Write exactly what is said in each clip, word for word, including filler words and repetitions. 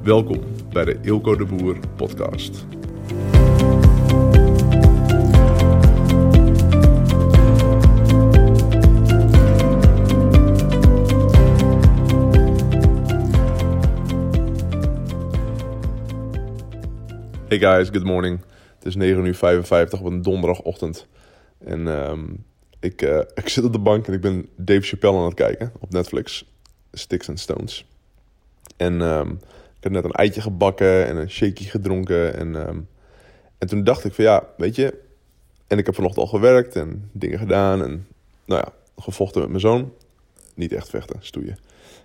Welkom bij de Eelco de Boer podcast. Hey guys, good morning. Het is negen uur vijfenvijftig op een donderdagochtend. En um, ik, uh, ik zit op de bank en ik ben Dave Chappelle aan het kijken op Netflix. Sticks and Stones. En um, ik heb net een eitje gebakken en een shakie gedronken. En, um, en toen dacht ik van ja, weet je... En ik heb vanochtend al gewerkt en dingen gedaan. En nou ja, gevochten met mijn zoon. Niet echt vechten, stoeien.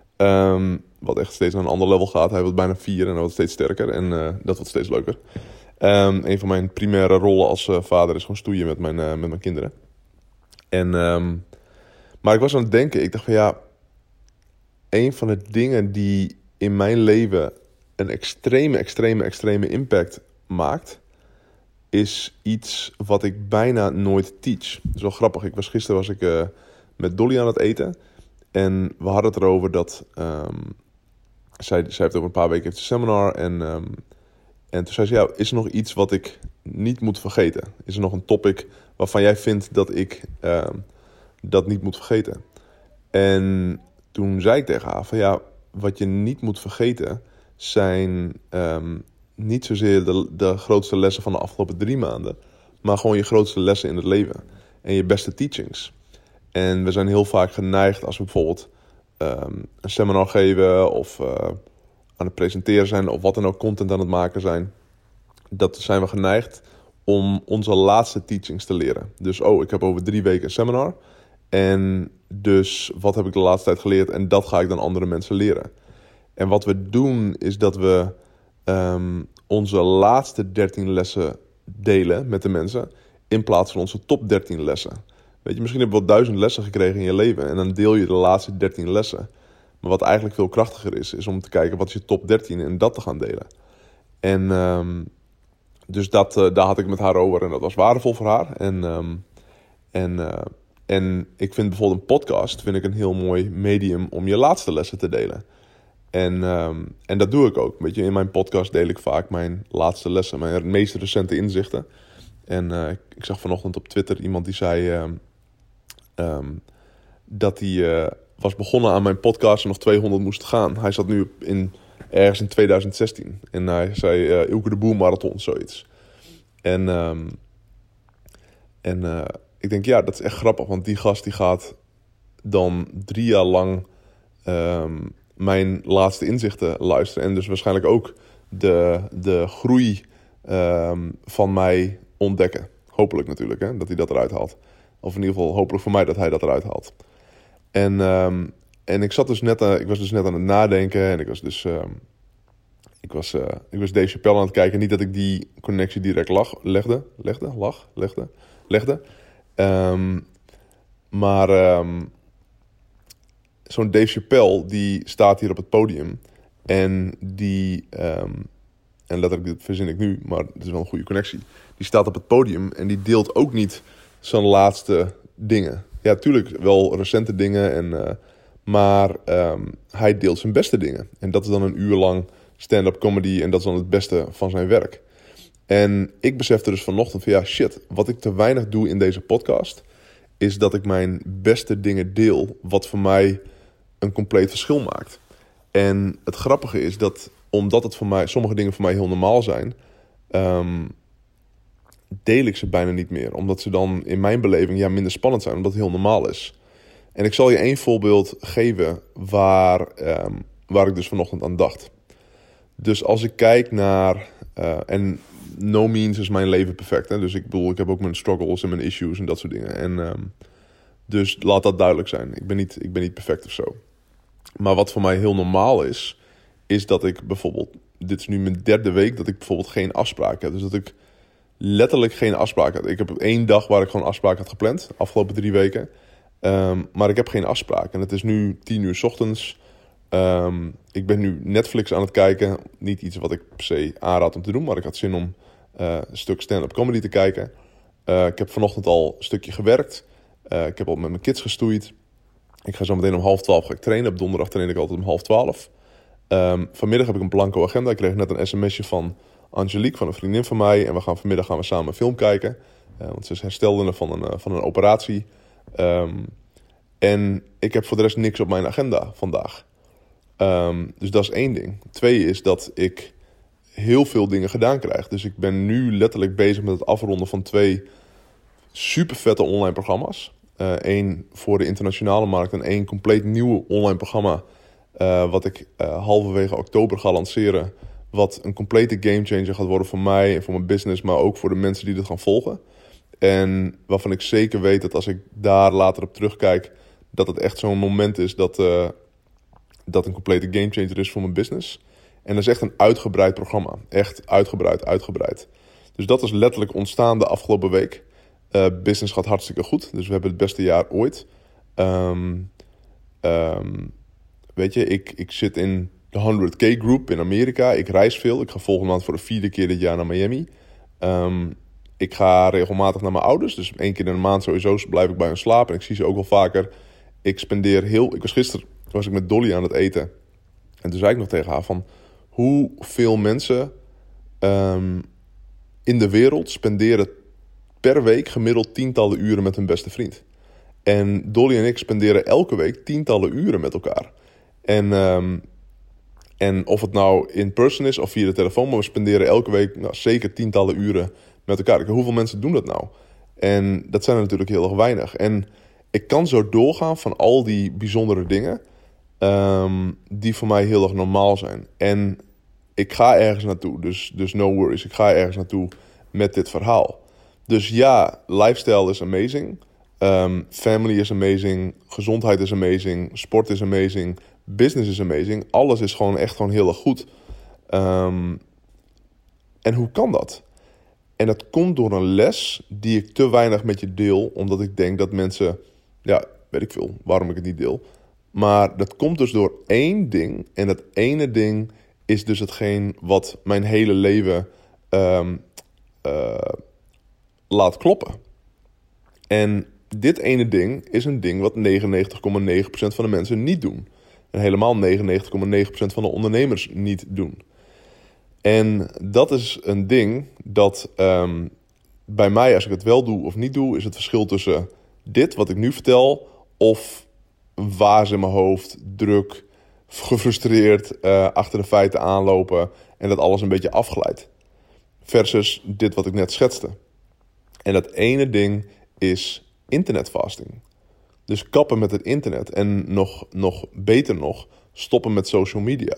Um, wat echt steeds naar een ander level gaat. Hij wordt bijna vier en hij wordt steeds sterker. En uh, dat wordt steeds leuker. Um, een van mijn primaire rollen als uh, vader is gewoon stoeien met mijn, uh, met mijn kinderen. En, um, maar ik was aan het denken. Ik dacht van ja... Een van de dingen die in mijn leven een extreme, extreme, extreme impact maakt... is iets wat ik bijna nooit teach. Dat is wel grappig. Ik was, gisteren was ik uh, met Dolly aan het eten. En we hadden het erover dat... Um, zij, zij heeft over een paar weken heeft een seminar. En, um, en toen zei ze, ja, is er nog iets wat ik niet moet vergeten? Is er nog een topic waarvan jij vindt dat ik um, dat niet moet vergeten? En toen zei ik tegen haar van ja, wat je niet moet vergeten zijn um, niet zozeer de, de grootste lessen van de afgelopen drie maanden, maar gewoon je grootste lessen in het leven en je beste teachings. En we zijn heel vaak geneigd als we bijvoorbeeld um, een seminar geven of uh, aan het presenteren zijn of wat dan ook, content aan het maken zijn, dat zijn we geneigd om onze laatste teachings te leren. Dus oh, ik heb over drie weken een seminar. En dus wat heb ik de laatste tijd geleerd en dat ga ik dan andere mensen leren. En wat we doen is dat we um, onze laatste dertien lessen delen met de mensen in plaats van onze top dertien lessen. Weet je, misschien heb je wel duizend lessen gekregen in je leven en dan deel je de laatste dertien lessen. Maar wat eigenlijk veel krachtiger is, is om te kijken wat is je top dertien en dat te gaan delen. En um, dus dat, uh, daar had ik met haar over en dat was waardevol voor haar. En... Um, en uh, En ik vind bijvoorbeeld een podcast vind ik een heel mooi medium om je laatste lessen te delen. En, um, en dat doe ik ook. Weet je, in mijn podcast deel ik vaak mijn laatste lessen, mijn meest recente inzichten. En uh, ik, ik zag vanochtend op Twitter iemand die zei um, um, dat hij uh, was begonnen aan mijn podcast en nog tweehonderd moest gaan. Hij zat nu in, ergens in twintig zestien. En hij zei uh, Eelco de Boer Marathon, zoiets. En... Um, en uh, Ik denk, ja, dat is echt grappig. Want die gast die gaat dan drie jaar lang um, mijn laatste inzichten luisteren. En dus waarschijnlijk ook de, de groei um, van mij ontdekken. Hopelijk natuurlijk, hè, dat hij dat eruit haalt. Of in ieder geval hopelijk voor mij dat hij dat eruit haalt. En, um, en ik, zat dus net, uh, ik was dus net aan het nadenken. En ik was dus... Um, ik, was, uh, ik was Dave Chappelle aan het kijken. Niet dat ik die connectie direct lag, legde. Legde? Lag? Legde? Legde. Um, maar um, zo'n Dave Chappelle die staat hier op het podium en die, um, en letterlijk dit verzin ik nu, maar het is wel een goede connectie. Die staat op het podium en die deelt ook niet zijn laatste dingen. Ja, tuurlijk wel recente dingen, en, uh, maar um, hij deelt zijn beste dingen. En dat is dan een uur lang stand-up comedy en dat is dan het beste van zijn werk. En ik besefte dus vanochtend van ja, shit, wat ik te weinig doe in deze podcast is dat ik mijn beste dingen deel, wat voor mij een compleet verschil maakt. En het grappige is dat, omdat het voor mij, sommige dingen voor mij heel normaal zijn, um, deel ik ze bijna niet meer. Omdat ze dan in mijn beleving ja, minder spannend zijn, omdat het heel normaal is. En ik zal je één voorbeeld geven waar, um, waar ik dus vanochtend aan dacht. Dus als ik kijk naar... Uh, en no means is mijn leven perfect. Hè? Dus ik bedoel, ik heb ook mijn struggles en mijn issues en dat soort dingen. En um, dus laat dat duidelijk zijn. Ik ben niet, ik ben niet perfect of zo. Maar wat voor mij heel normaal is, is dat ik bijvoorbeeld... Dit is nu mijn derde week dat ik bijvoorbeeld geen afspraak heb. Dus dat ik letterlijk geen afspraak had. Ik heb één dag waar ik gewoon afspraak had gepland. Afgelopen drie weken. Um, maar ik heb geen afspraak. En het is nu tien uur 's ochtends... Um, ik ben nu Netflix aan het kijken. Niet iets wat ik per se aanraad om te doen, maar ik had zin om uh, een stuk stand-up comedy te kijken. Uh, ik heb vanochtend al een stukje gewerkt. Uh, ik heb al met mijn kids gestoeid. Ik ga zo meteen om half twaalf ga ik trainen. Op donderdag train ik altijd om half twaalf. Um, vanmiddag heb ik een blanco agenda. Ik kreeg net een sms'je van Angelique, van een vriendin van mij. En we gaan vanmiddag gaan we samen een film kijken. Uh, want ze is herstellende van een, uh, van een operatie. Um, en ik heb voor de rest niks op mijn agenda vandaag. Um, dus dat is één ding. Twee is dat ik heel veel dingen gedaan krijg. Dus ik ben nu letterlijk bezig met het afronden van twee super vette online programma's. Eén uh, voor de internationale markt en één compleet nieuw online programma. Uh, wat ik uh, halverwege oktober ga lanceren. Wat een complete gamechanger gaat worden voor mij en voor mijn business. Maar ook voor de mensen die dit gaan volgen. En waarvan ik zeker weet dat als ik daar later op terugkijk, dat het echt zo'n moment is dat, uh, dat een complete gamechanger is voor mijn business. En dat is echt een uitgebreid programma. Echt uitgebreid, uitgebreid. Dus dat is letterlijk ontstaan de afgelopen week. Uh, business gaat hartstikke goed. Dus we hebben het beste jaar ooit. Um, um, weet je, ik, ik zit in de honderd K groep in Amerika. Ik reis veel. Ik ga volgende maand voor de vierde keer dit jaar naar Miami. Um, ik ga regelmatig naar mijn ouders. Dus één keer in de maand sowieso blijf ik bij hen slapen. En ik zie ze ook wel vaker. Ik spendeer heel... Ik was gisteren was ik met Dolly aan het eten. En toen zei ik nog tegen haar van... Hoeveel mensen um, in de wereld spenderen per week gemiddeld tientallen uren met hun beste vriend. En Dolly en ik spenderen elke week tientallen uren met elkaar. En, um, en of het nou in person is of via de telefoon, maar we spenderen elke week nou, zeker tientallen uren met elkaar. Hoeveel mensen doen dat nou? En dat zijn er natuurlijk heel erg weinig. En ik kan zo doorgaan van al die bijzondere dingen um, die voor mij heel erg normaal zijn. En ik ga ergens naartoe, dus, dus no worries. Ik ga ergens naartoe met dit verhaal. Dus ja, lifestyle is amazing. Um, family is amazing. Gezondheid is amazing. Sport is amazing. Business is amazing. Alles is gewoon echt gewoon heel erg goed. Um, en hoe kan dat? En dat komt door een les die ik te weinig met je deel. Omdat ik denk dat mensen... Ja, weet ik veel waarom ik het niet deel. Maar dat komt dus door één ding. En dat ene ding is dus hetgeen wat mijn hele leven um, uh, laat kloppen. En dit ene ding is een ding wat negenennegentig komma negen procent van de mensen niet doen. En helemaal negenennegentig komma negen procent van de ondernemers niet doen. En dat is een ding dat um, bij mij, als ik het wel doe of niet doe, is het verschil tussen dit wat ik nu vertel of waas in mijn hoofd, druk, gefrustreerd, uh, achter de feiten aanlopen en dat alles een beetje afglijdt. Versus dit wat ik net schetste. En dat ene ding is internetfasting. Dus kappen met het internet en nog, nog beter nog, stoppen met social media.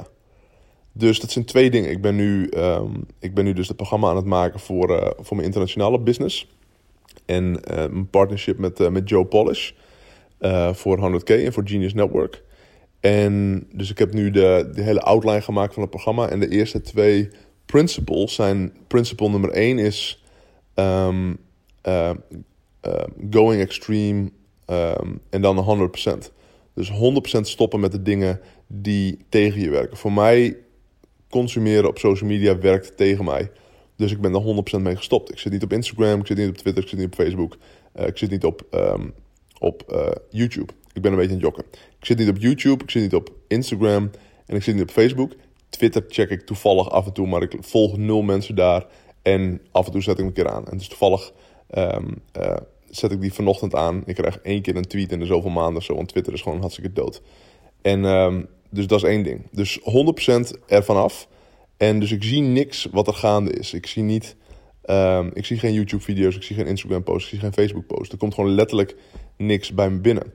Dus dat zijn twee dingen. Ik ben nu, um, ik ben nu dus het programma aan het maken voor, uh, voor mijn internationale business. En uh, een partnership met, uh, met Joe Polish uh, voor honderd K en voor Genius Network. En dus ik heb nu de, de hele outline gemaakt van het programma. En de eerste twee principles zijn... Principle nummer één is um, uh, uh, going extreme um, en dan honderd procent. Dus honderd procent stoppen met de dingen die tegen je werken. Voor mij, consumeren op social media werkt tegen mij. Dus ik ben er honderd procent mee gestopt. Ik zit niet op Instagram, ik zit niet op Twitter, ik zit niet op Facebook. Uh, ik zit niet op, um, op uh, YouTube. Ik ben een beetje aan het jokken. Ik zit niet op YouTube, ik zit niet op Instagram en ik zit niet op Facebook. Twitter check ik toevallig af en toe, maar ik volg nul mensen daar. En af en toe zet ik hem een keer aan. En dus toevallig um, uh, zet ik die vanochtend aan. Ik krijg één keer een tweet in de zoveel maanden of zo, want Twitter is gewoon hartstikke dood. En um, dus dat is één ding. Dus honderd procent ervan af. En dus ik zie niks wat er gaande is. Ik zie niet, um, ik zie geen YouTube-video's, ik zie geen Instagram-posts, ik zie geen Facebook-posts. Er komt gewoon letterlijk niks bij me binnen.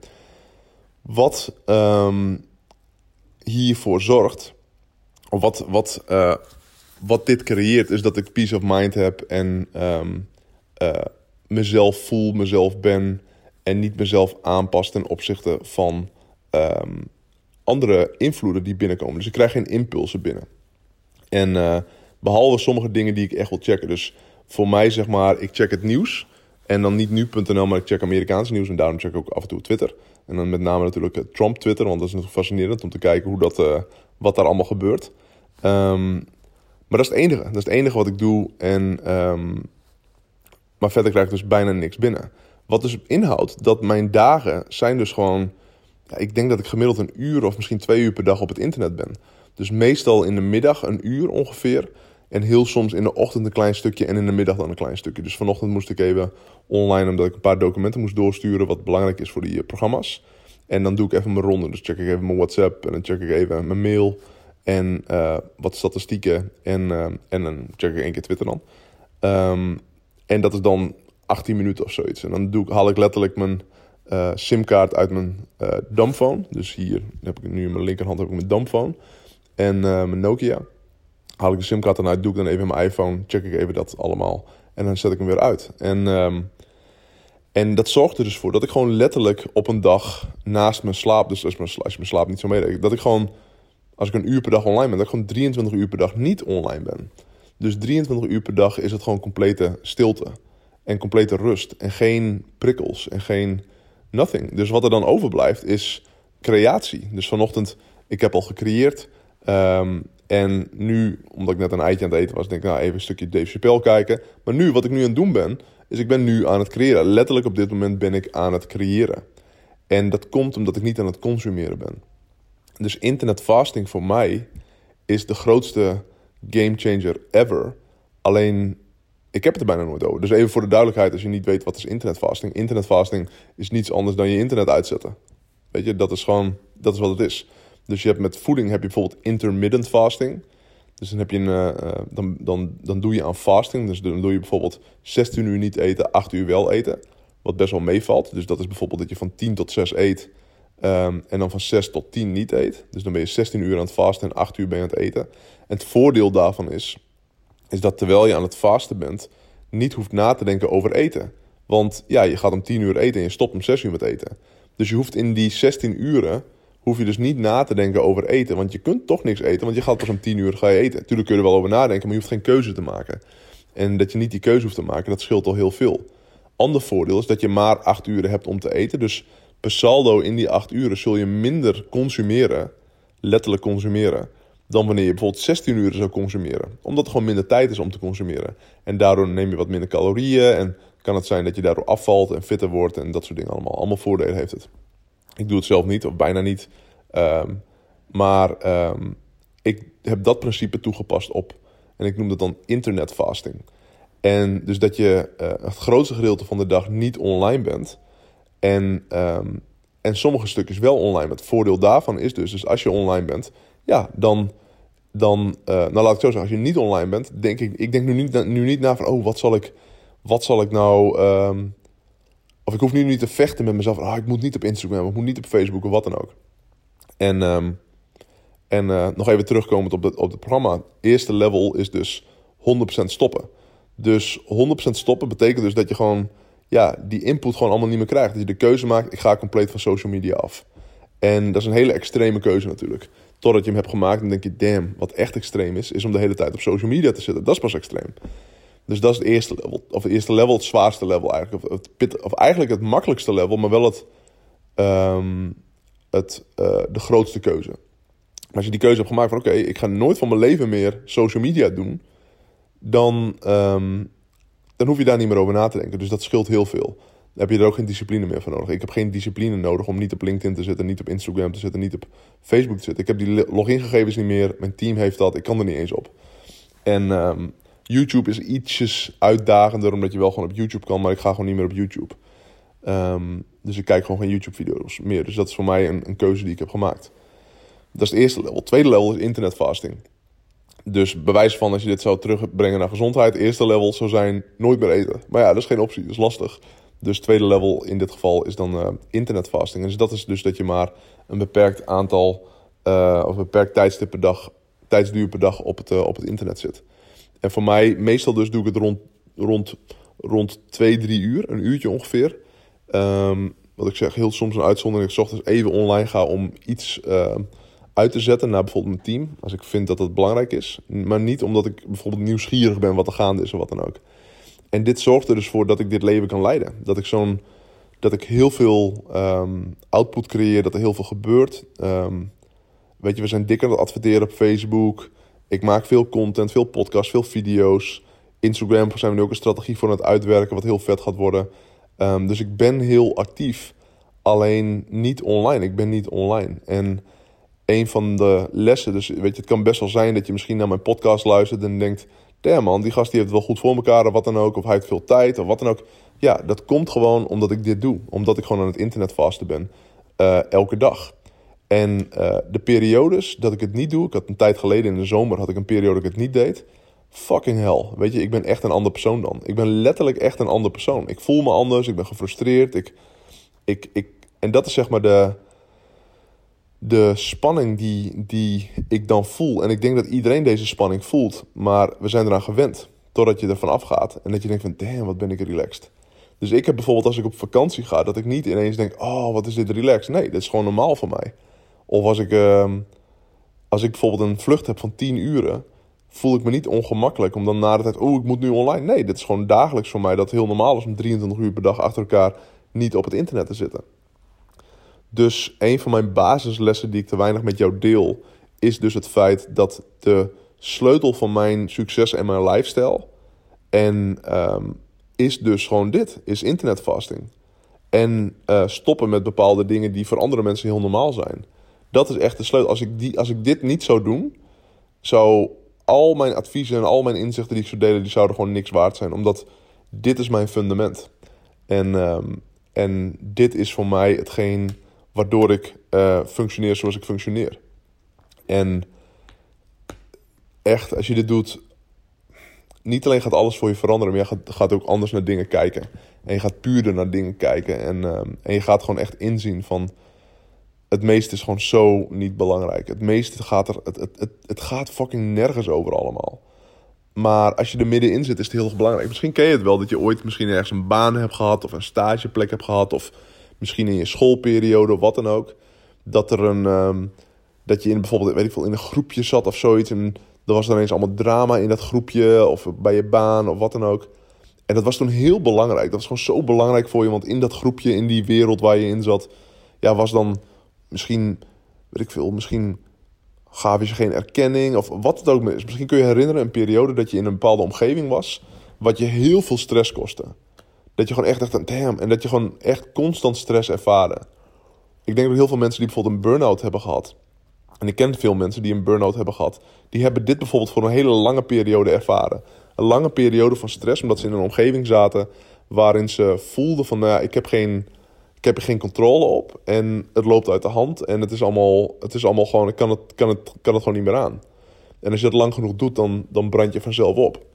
Wat um, hiervoor zorgt, of wat, wat, uh, wat dit creëert, is dat ik peace of mind heb en um, uh, mezelf voel, mezelf ben en niet mezelf aanpas ten opzichte van um, andere invloeden die binnenkomen. Dus ik krijg geen impulsen binnen. En uh, behalve sommige dingen die ik echt wil checken. Dus voor mij zeg maar, ik check het nieuws. En dan niet nu punt n l, maar ik check Amerikaans nieuws. En daarom check ik ook af en toe Twitter. En dan met name natuurlijk Trump Twitter. Want dat is natuurlijk fascinerend om te kijken hoe dat, uh, wat daar allemaal gebeurt. Um, maar dat is het enige. Dat is het enige wat ik doe. En, um, maar verder krijg ik dus bijna niks binnen. Wat dus inhoudt dat mijn dagen zijn dus gewoon... Ja, ik denk dat ik gemiddeld een uur of misschien twee uur per dag op het internet ben. Dus meestal in de middag een uur ongeveer. En heel soms in de ochtend een klein stukje en in de middag dan een klein stukje. Dus vanochtend moest ik even online, omdat ik een paar documenten moest doorsturen, wat belangrijk is voor die uh, programma's. En dan doe ik even mijn ronde. Dus check ik even mijn WhatsApp en dan check ik even mijn mail en uh, wat statistieken. En, uh, en dan check ik één keer Twitter dan. Um, en dat is dan achttien minuten of zoiets. En dan doe ik, haal ik letterlijk mijn uh, simkaart uit mijn uh, dumbphone. Dus hier heb ik nu in mijn linkerhand heb ik mijn dumbphone. En uh, mijn Nokia. Haal ik de simkaart dan uit, doe ik dan even in mijn iPhone. Check ik even dat allemaal. En dan zet ik hem weer uit. En, um, en dat zorgt er dus voor dat ik gewoon letterlijk op een dag naast mijn slaap... Dus als, mijn, als je mijn slaap niet zo meerekent... Dat ik gewoon, als ik een uur per dag online ben... Dat ik gewoon drieëntwintig uur per dag niet online ben. Dus drieëntwintig uur per dag is het gewoon complete stilte. En complete rust. En geen prikkels. En geen nothing. Dus wat er dan overblijft is creatie. Dus vanochtend, ik heb al gecreëerd. Um, en nu, omdat ik net een eitje aan het eten was, denk ik, nou even een stukje Dave Chappelle kijken. Maar nu, wat ik nu aan het doen ben, is ik ben nu aan het creëren. Letterlijk op dit moment ben ik aan het creëren. En dat komt omdat ik niet aan het consumeren ben. Dus internetfasting voor mij is de grootste gamechanger ever. Alleen, ik heb het er bijna nooit over. Dus even voor de duidelijkheid, als je niet weet wat is internetfasting. Internetfasting is niets anders dan je internet uitzetten. Weet je, dat is gewoon, dat is wat het is. Dus je hebt met voeding heb je bijvoorbeeld intermittent fasting. Dus dan heb je een, uh, dan, dan, dan doe je aan fasting. Dus dan doe je bijvoorbeeld zestien uur niet eten, acht uur wel eten. Wat best wel meevalt. Dus dat is bijvoorbeeld dat je van tien tot zes eet. Um, en dan van zes tot tien niet eet. Dus dan ben je zestien uur aan het fasten en acht uur ben je aan het eten. En het voordeel daarvan is, is dat terwijl je aan het fasten bent, niet hoeft na te denken over eten. Want ja, je gaat om tien uur eten en je stopt om zes uur met eten. Dus je hoeft in die zestien uren, hoef je dus niet na te denken over eten. Want je kunt toch niks eten, want je gaat pas om tien uur ga je eten. Tuurlijk kun je er wel over nadenken, maar je hoeft geen keuze te maken. En dat je niet die keuze hoeft te maken, dat scheelt al heel veel. Ander voordeel is dat je maar acht uren hebt om te eten. Dus per saldo in die acht uren zul je minder consumeren, letterlijk consumeren, dan wanneer je bijvoorbeeld zestien uur zou consumeren. Omdat er gewoon minder tijd is om te consumeren. En daardoor neem je wat minder calorieën en kan het zijn dat je daardoor afvalt en fitter wordt en dat soort dingen allemaal. Allemaal voordelen heeft het. Ik doe het zelf niet, of bijna niet. Um, maar um, ik heb dat principe toegepast op. En ik noem dat dan internetfasting. En dus dat je uh, het grootste gedeelte van de dag niet online bent. En, um, en sommige stukjes wel online bent. Het voordeel daarvan is dus, dus als je online bent, ja, dan, dan uh, nou laat ik zo zeggen, als je niet online bent, denk ik, ik denk nu niet, nu niet na van, oh, wat zal ik, wat zal ik nou, um, of ik hoef nu niet te vechten met mezelf, ah, ik moet niet op Instagram, of ik moet niet op Facebook, of wat dan ook. En, um, en uh, nog even terugkomend op het op het programma, eerste level is dus honderd procent stoppen. Dus honderd procent stoppen betekent dus dat je gewoon, ja, die input gewoon allemaal niet meer krijgt. Dat je de keuze maakt, ik ga compleet van social media af. En dat is een hele extreme keuze natuurlijk. Totdat je hem hebt gemaakt en denk je, damn, wat echt extreem is, is om de hele tijd op social media te zitten. Dat is pas extreem. Dus dat is het eerste level. Of het eerste level, het zwaarste level eigenlijk. Of, het pit, of eigenlijk het makkelijkste level, maar wel het, um, het, uh, de grootste keuze. Maar als je die keuze hebt gemaakt van, oké, okay, ik ga nooit van mijn leven meer social media doen, dan, um, dan hoef je daar niet meer over na te denken. Dus dat scheelt heel veel. Dan heb je er ook geen discipline meer voor nodig. Ik heb geen discipline nodig om niet op LinkedIn te zitten, niet op Instagram te zitten, niet op Facebook te zitten. Ik heb die logingegevens niet meer. Mijn team heeft dat. Ik kan er niet eens op. En um, YouTube is ietsjes uitdagender, omdat je wel gewoon op YouTube kan, maar ik ga gewoon niet meer op YouTube. Um, dus ik kijk gewoon geen YouTube-video's meer. Dus dat is voor mij een, een keuze die ik heb gemaakt. Dat is het eerste level. Het tweede level is internetfasting. Dus bewijs van, als je dit zou terugbrengen naar gezondheid, het eerste level zou zijn nooit meer eten. Maar ja, dat is geen optie, dat is lastig. Dus het tweede level in dit geval is dan uh, internetfasting. En dus dat is dus dat je maar een beperkt aantal, uh, of een beperkt tijdstip per dag, tijdsduur per dag op het, uh, op het internet zit. En voor mij, meestal dus doe ik het rond, rond, rond twee, drie uur, een uurtje ongeveer. Um, wat ik zeg, heel soms een uitzondering, dat ik 's ochtends even online ga om iets uh, uit te zetten naar bijvoorbeeld mijn team. Als ik vind dat dat belangrijk is. Maar niet omdat ik bijvoorbeeld nieuwsgierig ben wat er gaande is of wat dan ook. En dit zorgt er dus voor dat ik dit leven kan leiden. Dat ik zo'n, dat ik heel veel um, output creëer, dat er heel veel gebeurt. Um, weet je, we zijn dikker aan het adverteren op Facebook. Ik maak veel content, veel podcasts, veel video's. Instagram zijn we nu ook een strategie voor aan het uitwerken, wat heel vet gaat worden. Um, dus ik ben heel actief, alleen niet online. Ik ben niet online. En een van de lessen. Dus weet je, het kan best wel zijn dat je misschien naar mijn podcast luistert en denkt, damn man, die gast die heeft het wel goed voor elkaar of wat dan ook. Of hij heeft veel tijd of wat dan ook. Ja, dat komt gewoon omdat ik dit doe. Omdat ik gewoon aan het internet vasten ben. Uh, elke dag. En uh, de periodes dat ik het niet doe. Ik had een tijd geleden in de zomer had ik een periode dat ik het niet deed. Fucking hell. Weet je, ik ben echt een ander persoon dan. Ik ben letterlijk echt een ander persoon. Ik voel me anders. Ik ben gefrustreerd. Ik, ik, ik, en dat is zeg maar de, de spanning die, die ik dan voel. En ik denk dat iedereen deze spanning voelt. Maar we zijn eraan gewend. Totdat je ervan afgaat. En dat je denkt van, damn, wat ben ik relaxed. Dus ik heb bijvoorbeeld als ik op vakantie ga, dat ik niet ineens denk, oh, wat is dit relaxed. Nee, dit is gewoon normaal voor mij. Of als ik, uh, als ik bijvoorbeeld een vlucht heb van tien uren, voel ik me niet ongemakkelijk om dan na de tijd, oh, ik moet nu online. Nee, dit is gewoon dagelijks voor mij dat het heel normaal is om drieëntwintig uur per dag achter elkaar niet op het internet te zitten. Dus een van mijn basislessen die ik te weinig met jou deel, is dus het feit dat de sleutel van mijn succes en mijn lifestyle en um, is dus gewoon dit, is internetfasting. En uh, stoppen met bepaalde dingen die voor andere mensen heel normaal zijn. Dat is echt de sleutel. Als ik, die, als ik dit niet zou doen, zou al mijn adviezen en al mijn inzichten die ik zou delen, die zouden gewoon niks waard zijn. Omdat dit is mijn fundament. En, um, en dit is voor mij hetgeen waardoor ik uh, functioneer zoals ik functioneer. En echt, als je dit doet, niet alleen gaat alles voor je veranderen, maar je gaat, gaat ook anders naar dingen kijken. En je gaat puurder naar dingen kijken. En, um, en je gaat gewoon echt inzien van, het meeste is gewoon zo niet belangrijk. Het meeste gaat er, het, het, het, het gaat fucking nergens over allemaal. Maar als je er middenin zit, is het heel erg belangrijk. Misschien ken je het wel, dat je ooit misschien ergens een baan hebt gehad, of een stageplek hebt gehad, of misschien in je schoolperiode, of wat dan ook. Dat er een, um, dat je in bijvoorbeeld, weet ik veel, in een groepje zat of zoiets, en er was dan ineens allemaal drama in dat groepje, of bij je baan, of wat dan ook. En dat was toen heel belangrijk. Dat was gewoon zo belangrijk voor je, want in dat groepje, in die wereld waar je in zat, ja, was dan misschien, weet ik veel, misschien gaf je ze geen erkenning, of wat het ook is. Misschien kun je herinneren een periode dat je in een bepaalde omgeving was, wat je heel veel stress kostte. Dat je gewoon echt dacht, damn, en dat je gewoon echt constant stress ervaren. Ik denk dat heel veel mensen die bijvoorbeeld een burn-out hebben gehad, en ik ken veel mensen die een burn-out hebben gehad, die hebben dit bijvoorbeeld voor een hele lange periode ervaren. Een lange periode van stress, omdat ze in een omgeving zaten waarin ze voelden van, nou ja, ik heb geen, ik heb er geen controle op en het loopt uit de hand en het is allemaal, het is allemaal gewoon, ik kan het, kan het, kan het gewoon niet meer aan. En als je dat lang genoeg doet, dan, dan brand je vanzelf op.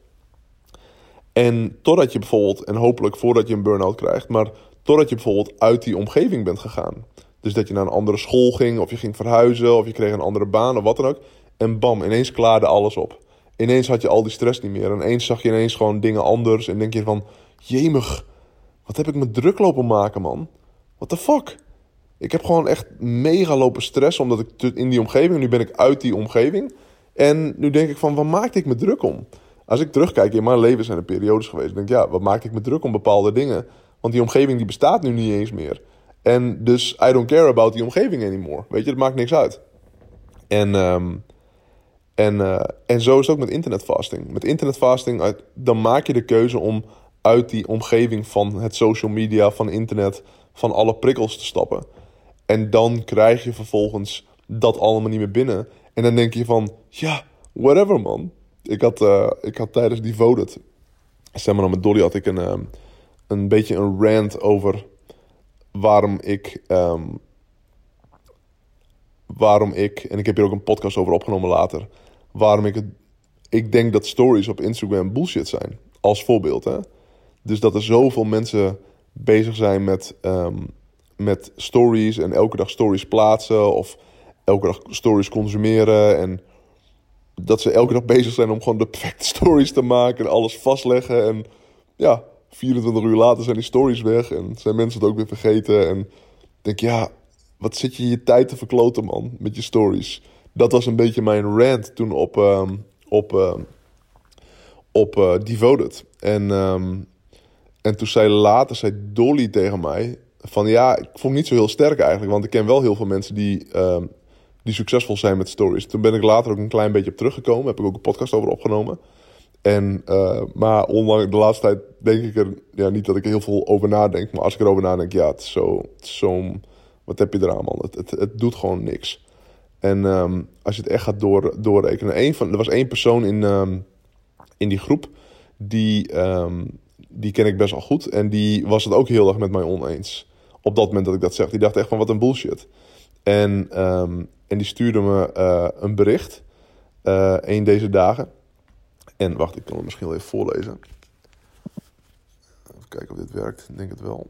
En totdat je bijvoorbeeld, en hopelijk voordat je een burn-out krijgt, maar totdat je bijvoorbeeld uit die omgeving bent gegaan. Dus dat je naar een andere school ging, of je ging verhuizen, of je kreeg een andere baan, of wat dan ook. En bam, ineens klaarde alles op. Ineens had je al die stress niet meer. En ineens zag je ineens gewoon dingen anders. En denk je van, jemig, wat heb ik me druk lopen maken, man? What the fuck? Ik heb gewoon echt mega lopen stress, omdat ik in die omgeving, nu ben ik uit die omgeving. En nu denk ik van, waar maakte ik me druk om? Als ik terugkijk, in mijn leven zijn er periodes geweest. denk ik, ja, wat maakte ik me druk om bepaalde dingen? Want die omgeving die bestaat nu niet eens meer. En dus, I don't care about die omgeving anymore. Weet je, dat maakt niks uit. En, um, en, uh, en zo is het ook met internetfasting. Met internetfasting, dan maak je de keuze om uit die omgeving van het social media, van internet, van alle prikkels te stappen. En dan krijg je vervolgens dat allemaal niet meer binnen. En dan denk je van, ja, whatever man. Ik had, uh, ik had tijdens Devoted, seminar met Dolly, had ik een, uh, een beetje een rant over waarom ik, um, waarom ik, en ik heb hier ook een podcast over opgenomen later, waarom ik het, ik denk dat stories op Instagram bullshit zijn. Als voorbeeld, hè. Dus dat er zoveel mensen bezig zijn met, um, met stories en elke dag stories plaatsen of elke dag stories consumeren en dat ze elke dag bezig zijn om gewoon de perfecte stories te maken en alles vastleggen. En ja, vierentwintig uur later zijn die stories weg en zijn mensen het ook weer vergeten. En ik denk, ja, wat zit je je tijd te verkloten, man, met je stories. Dat was een beetje mijn rant toen op, um, op, um, op uh, Devoted. En, um, en toen zei later, zei Dolly tegen mij van ja, ik vond het niet zo heel sterk eigenlijk. Want ik ken wel heel veel mensen die... Um, die succesvol zijn met stories. Toen ben ik later ook een klein beetje op teruggekomen. Heb ik ook een podcast over opgenomen. En, uh, maar onlangs de laatste tijd denk ik er... Ja, niet dat ik er heel veel over nadenk. Maar als ik erover nadenk, ja, het is zo... Het is zo wat heb je eraan, man? Het, het, het doet gewoon niks. En um, als je het echt gaat door, doorrekenen. Eén van, er was één persoon in, um, in die groep. Die, um, die ken ik best wel goed. En die was het ook heel erg met mij oneens. Op dat moment dat ik dat zeg. Die dacht echt van wat een bullshit. En, um, en die stuurde me uh, een bericht. Uh, een deze dagen. En wacht, ik kan het misschien wel even voorlezen. Even kijken of dit werkt. Ik denk het wel.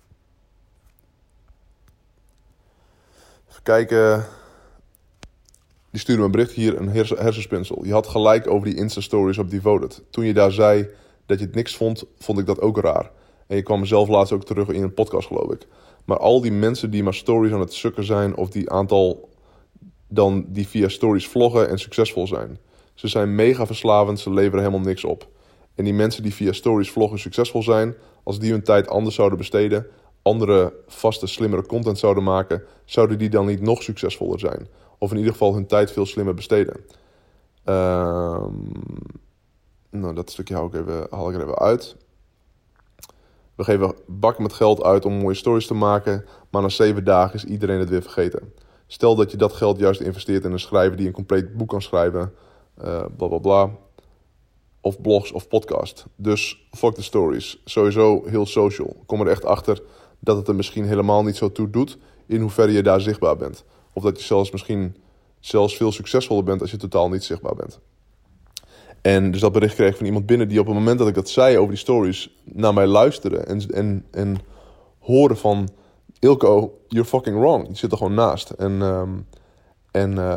Even kijken. Die stuurde me een bericht hier, een hers- hersenspinsel. Je had gelijk over die Insta-stories op Devoted. Toen je daar zei dat je het niks vond, vond ik dat ook raar. En je kwam mezelf laatst ook terug in een podcast, geloof ik. Maar al die mensen die maar stories aan het sukken zijn, of die aantal dan die via stories vloggen en succesvol zijn. Ze zijn mega verslavend, ze leveren helemaal niks op. En die mensen die via stories vloggen succesvol zijn, als die hun tijd anders zouden besteden, andere, vaste, slimmere content zouden maken, zouden die dan niet nog succesvoller zijn? Of in ieder geval hun tijd veel slimmer besteden. Uh, nou, dat stukje haal ik, even, haal ik er even uit. We geven bakken met geld uit om mooie stories te maken, maar na zeven dagen is iedereen het weer vergeten. Stel dat je dat geld juist investeert in een schrijver die een compleet boek kan schrijven, uh, bla bla bla. Of blogs of podcast. Dus fuck de stories. Sowieso heel social. Kom er echt achter dat het er misschien helemaal niet zo toe doet in hoeverre je daar zichtbaar bent. Of dat je zelfs misschien zelfs veel succesvoller bent als je totaal niet zichtbaar bent. En dus dat bericht kreeg ik van iemand binnen die op het moment dat ik dat zei over die stories naar mij luisterde. En, en, en hoorde van Ilko, you're fucking wrong. Je zit er gewoon naast. En, um, en, uh,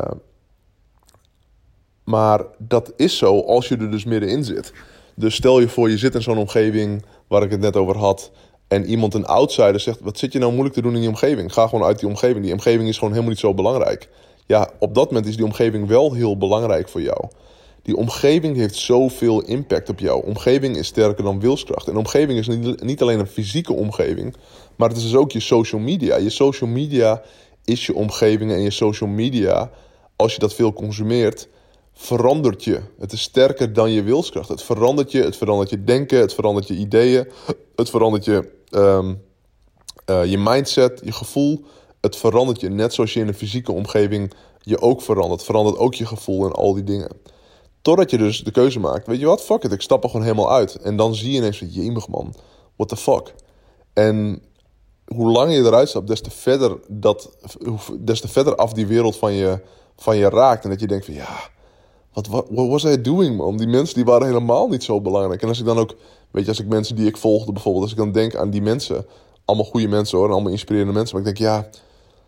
maar dat is zo als je er dus middenin zit. Dus stel je voor je zit in zo'n omgeving waar ik het net over had. En iemand, een outsider, zegt, wat zit je nou moeilijk te doen in die omgeving? Ga gewoon uit die omgeving. Die omgeving is gewoon helemaal niet zo belangrijk. Ja, op dat moment is die omgeving wel heel belangrijk voor jou. Die omgeving heeft zoveel impact op jou. Omgeving is sterker dan wilskracht. En omgeving is niet, niet alleen een fysieke omgeving, maar het is dus ook je social media. Je social media is je omgeving en je social media, als je dat veel consumeert, verandert je. Het is sterker dan je wilskracht. Het verandert je, het verandert je denken, het verandert je ideeën, het verandert je, um, uh, je mindset, je gevoel. Het verandert je, net zoals je in een fysieke omgeving je ook verandert. Het verandert ook je gevoel en al die dingen. Totdat je dus de keuze maakt, weet je wat, fuck it, ik stap er gewoon helemaal uit. En dan zie je ineens van, jemig man, what the fuck. En hoe langer je eruit stapt, des te verder, dat, des te verder af die wereld van je, van je raakt. En dat je denkt van, ja, wat what, what was I doing, man? Die mensen die waren helemaal niet zo belangrijk. En als ik dan ook, weet je, als ik mensen die ik volgde bijvoorbeeld, als ik dan denk aan die mensen, allemaal goede mensen hoor, en allemaal inspirerende mensen. Maar ik denk, ja,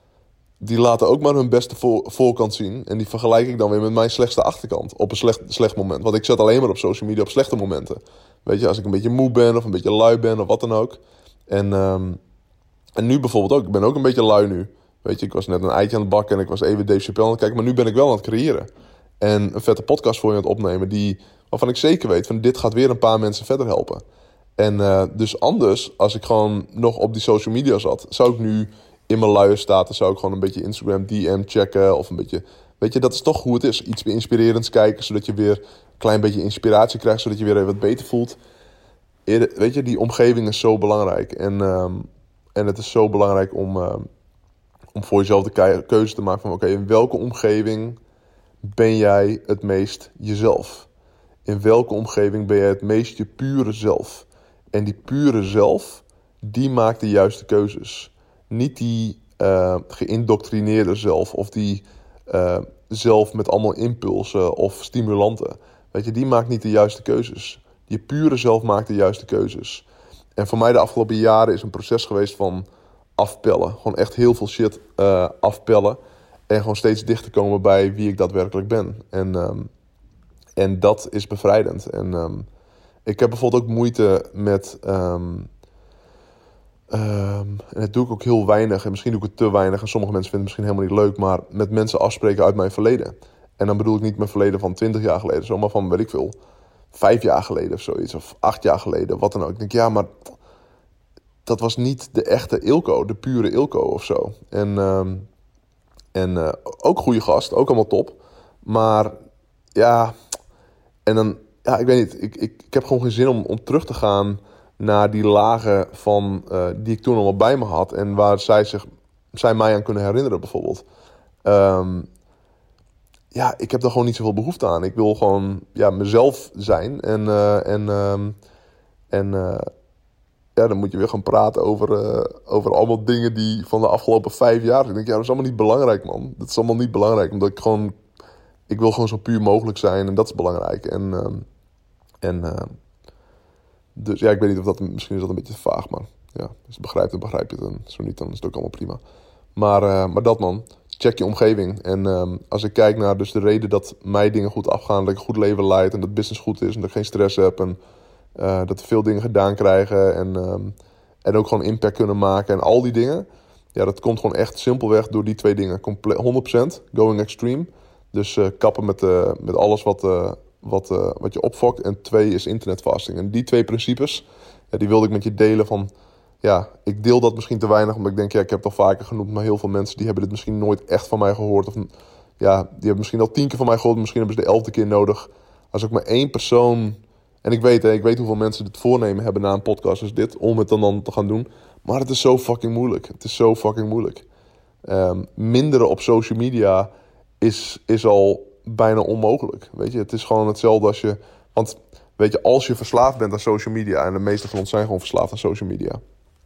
die laten ook maar hun beste voor, voorkant zien. En die vergelijk ik dan weer met mijn slechtste achterkant. Op een slecht, slecht moment. Want ik zet alleen maar op social media op slechte momenten. Weet je, als ik een beetje moe ben of een beetje lui ben of wat dan ook. En, um, en nu bijvoorbeeld ook. Ik ben ook een beetje lui nu. Weet je, ik was net een eitje aan het bakken en ik was even Dave Chappelle aan het kijken. Maar nu ben ik wel aan het creëren. En een vette podcast voor je aan het opnemen. Die, waarvan ik zeker weet van dit gaat weer een paar mensen verder helpen. En uh, dus anders, als ik gewoon nog op die social media zat, zou ik nu in mijn luie status zou ik gewoon een beetje Instagram D M checken. Of een beetje, weet je, dat is toch hoe het is. Iets inspirerends kijken, zodat je weer een klein beetje inspiratie krijgt. Zodat je weer even wat beter voelt. Eerder, weet je, die omgeving is zo belangrijk. En, um, en het is zo belangrijk om, um, om voor jezelf de ke- keuze te maken van, oké, okay, in welke omgeving ben jij het meest jezelf? In welke omgeving ben jij het meest je pure zelf? En die pure zelf, die maakt de juiste keuzes. Niet die uh, geïndoctrineerde zelf of die uh, zelf met allemaal impulsen of stimulanten. Weet je, die maakt niet de juiste keuzes. Je pure zelf maakt de juiste keuzes. En voor mij de afgelopen jaren is een proces geweest van afpellen. Gewoon echt heel veel shit uh, afpellen. En gewoon steeds dichter komen bij wie ik daadwerkelijk ben. En, um, en dat is bevrijdend. En um, ik heb bijvoorbeeld ook moeite met Um, Um, en dat doe ik ook heel weinig. En misschien doe ik het te weinig. En sommige mensen vinden het misschien helemaal niet leuk. Maar met mensen afspreken uit mijn verleden. En dan bedoel ik niet mijn verleden van twintig jaar geleden. Zomaar van, weet ik veel, vijf jaar geleden of zoiets. Of acht jaar geleden, wat dan ook. Ik denk, ja, maar dat was niet de echte Ilko. De pure Ilko of zo. En, um, en uh, ook goede gast. Ook allemaal top. Maar ja, en dan, ja, ik weet niet. Ik, ik, ik heb gewoon geen zin om, om terug te gaan naar die lagen van, uh, die ik toen allemaal bij me had. En waar zij, zich, zij mij aan kunnen herinneren bijvoorbeeld. Um, ja, ik heb daar gewoon niet zoveel behoefte aan. Ik wil gewoon ja, mezelf zijn. En, uh, en, um, en uh, ja, dan moet je weer gaan praten over, uh, over allemaal dingen die van de afgelopen vijf jaar. Ik denk, ja, dat is allemaal niet belangrijk, man. Dat is allemaal niet belangrijk, omdat ik gewoon... Ik wil gewoon zo puur mogelijk zijn en dat is belangrijk. En, um, en uh, dus ja, ik weet niet of dat... Misschien is dat een beetje te vaag, maar ja, als je het begrijpt, dan begrijp je het. En zo niet, dan is het ook allemaal prima. Maar, uh, maar dat, man. Check je omgeving. En um, als ik kijk naar dus de reden dat mij dingen goed afgaan, dat ik een goed leven leid en dat business goed is en dat ik geen stress heb en uh, dat we veel dingen gedaan krijgen en, um, en ook gewoon impact kunnen maken en al die dingen. Ja, dat komt gewoon echt simpelweg door die twee dingen. Comple- honderd procent going extreme. Dus uh, kappen met, uh, met alles wat, uh, wat, uh, wat je opfokt. En twee is internetfasting. En die twee principes, ja, die wilde ik met je delen van... Ja, ik deel dat misschien te weinig, omdat ik denk, ja, ik heb het al vaker genoemd, maar heel veel mensen die hebben dit misschien nooit echt van mij gehoord. Of ja, die hebben misschien al tien keer van mij gehoord, misschien hebben ze de elfde keer nodig. Als ik maar één persoon, en ik weet, hè, ik weet hoeveel mensen het voornemen hebben na een podcast als dit, om het dan, dan te gaan doen. Maar het is zo fucking moeilijk. Het is zo fucking moeilijk. Um, minderen op social media is, is al bijna onmogelijk. Weet je, het is gewoon hetzelfde als je, want weet je, als je verslaafd bent aan social media, en de meeste van ons zijn gewoon verslaafd aan social media.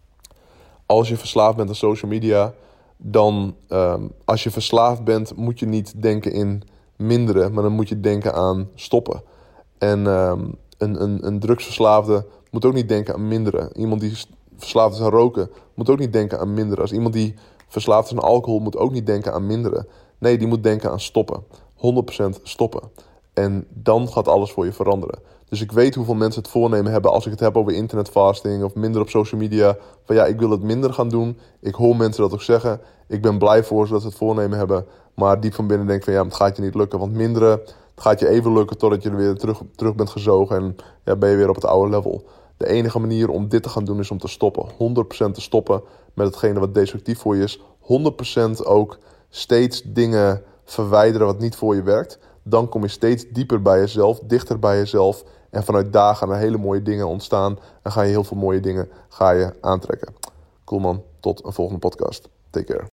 Als je verslaafd bent aan social media, dan um, als je verslaafd bent, moet je niet denken in minderen, maar dan moet je denken aan stoppen. En um, een, een, een drugsverslaafde moet ook niet denken aan minderen. Iemand die verslaafd is aan roken, moet ook niet denken aan minderen. Als iemand die verslaafd is aan alcohol, moet ook niet denken aan minderen. Nee, die moet denken aan stoppen. honderd procent stoppen. En dan gaat alles voor je veranderen. Dus ik weet hoeveel mensen het voornemen hebben als ik het heb over internetfasting of minder op social media. Van ja, ik wil het minder gaan doen. Ik hoor mensen dat ook zeggen. Ik ben blij voor ze dat ze het voornemen hebben. Maar diep van binnen denk ik van ja, het gaat je niet lukken. Want minderen, het gaat je even lukken totdat je er weer terug, terug bent gezogen. En ja, ben je weer op het oude level. De enige manier om dit te gaan doen is om te stoppen. honderd procent te stoppen met hetgene wat destructief voor je is. honderd procent ook steeds dingen verwijderen wat niet voor je werkt. Dan kom je steeds dieper bij jezelf, dichter bij jezelf. En vanuit daar gaan er hele mooie dingen ontstaan. En ga je heel veel mooie dingen ga je aantrekken. Cool man, tot een volgende podcast. Take care.